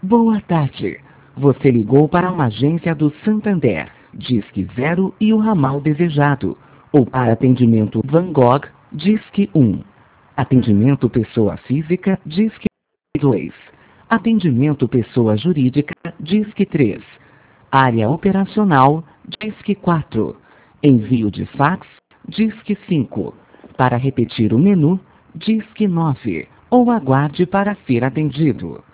Boa tarde. Você ligou para uma agência do Santander, Disque 0 e o ramal desejado. Ou para atendimento Van Gogh, Disque 1. Atendimento pessoa física, Disque 2. Atendimento pessoa jurídica, Disque 3. Área operacional, Disque 4. Envio de fax, Disque 5. Para repetir o menu, Disque 9. Ou aguarde para ser atendido.